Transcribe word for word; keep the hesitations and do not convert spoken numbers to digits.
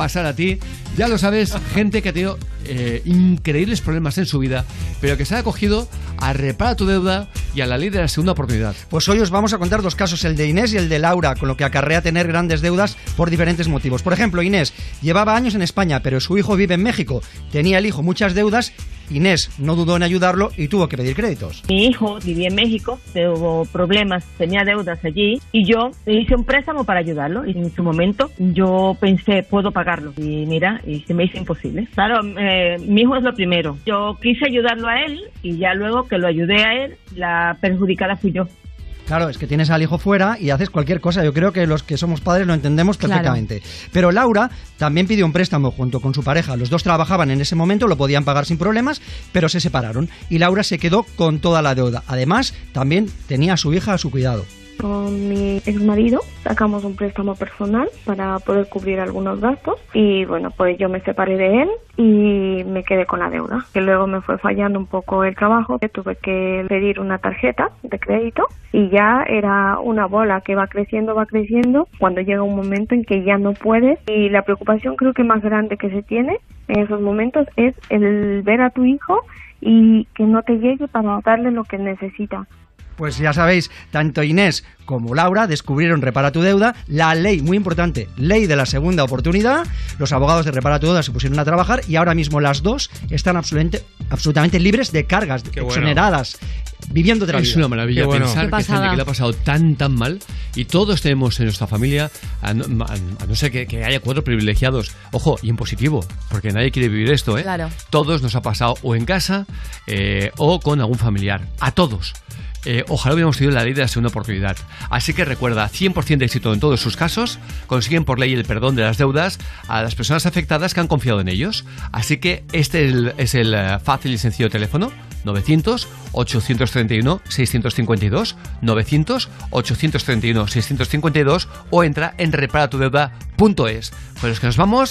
pasar a ti. Ya lo sabes, gente que ha tenido eh, increíbles problemas en su vida, pero que se ha acogido a Repara tu Deuda y a la ley de la segunda oportunidad. Pues hoy os vamos a contar dos casos, el de Inés y el de Laura, con lo que acarrea tener grandes deudas por diferentes motivos. Por ejemplo, Inés llevaba años en España, pero su hijo vive en México. Tenía el hijo muchas deudas. Inés no dudó en ayudarlo y tuvo que pedir créditos. Mi hijo vivía en México, tuvo problemas, tenía deudas allí y yo hice un préstamo para ayudarlo y en su momento yo pensé, puedo pagarlo y mira, y se me hizo imposible. Claro, eh, mi hijo es lo primero. Yo quise ayudarlo a él y ya luego que lo ayudé a él, la perjudicada fui yo. Claro, es que tienes al hijo fuera y haces cualquier cosa. Yo creo que los que somos padres lo entendemos perfectamente. Claro. Pero Laura también pidió un préstamo junto con su pareja. Los dos trabajaban en ese momento, lo podían pagar sin problemas, pero se separaron. Y Laura se quedó con toda la deuda. Además, también tenía a su hija a su cuidado. Con mi exmarido sacamos un préstamo personal para poder cubrir algunos gastos y bueno, pues yo me separé de él y me quedé con la deuda, que luego me fue fallando un poco el trabajo, que tuve que pedir una tarjeta de crédito y ya era una bola que va creciendo, va creciendo, cuando llega un momento en que ya no puedes. Y la preocupación creo que más grande que se tiene en esos momentos es el ver a tu hijo y que no te llegue para darle lo que necesita. Pues ya sabéis, tanto Inés como Laura descubrieron Repara tu Deuda, la ley, muy importante, ley de la segunda oportunidad. Los abogados de Repara tu Deuda se pusieron a trabajar y ahora mismo las dos están absolutamente, absolutamente libres de cargas, Qué exoneradas, bueno. viviendo otra vida. Es una maravilla bueno. pensar que gente que le ha pasado tan, tan mal y todos tenemos en nuestra familia, a no, a no ser que, que haya cuatro privilegiados, ojo, y en positivo, porque nadie quiere vivir esto, ¿eh? Claro. Todos nos ha pasado o en casa eh, o con algún familiar, a todos. Eh, ojalá hubiéramos tenido la ley de la segunda oportunidad. Así que recuerda, cien por ciento de éxito en todos sus casos. Consiguen por ley el perdón de las deudas a las personas afectadas que han confiado en ellos. Así que este es el, es el fácil y sencillo teléfono: novecientos, ochocientos treinta y uno, seiscientos cincuenta y dos, novecientos, ochocientos treinta y uno, seiscientos cincuenta y dos, o entra en repara tu deuda punto es. Pues los que nos vamos.